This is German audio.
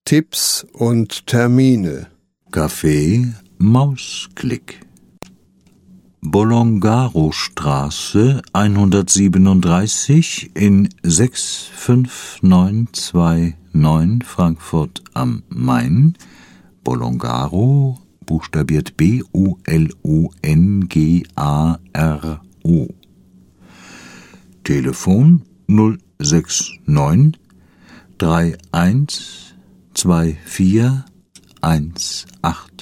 Tipps und Termine. Café Mausklick. Bolongarostraße 137 in 65929 Frankfurt am Main. Bolongaro, buchstabiert B-O-L-O-N-G-A-R-O. Telefon 069 3124 18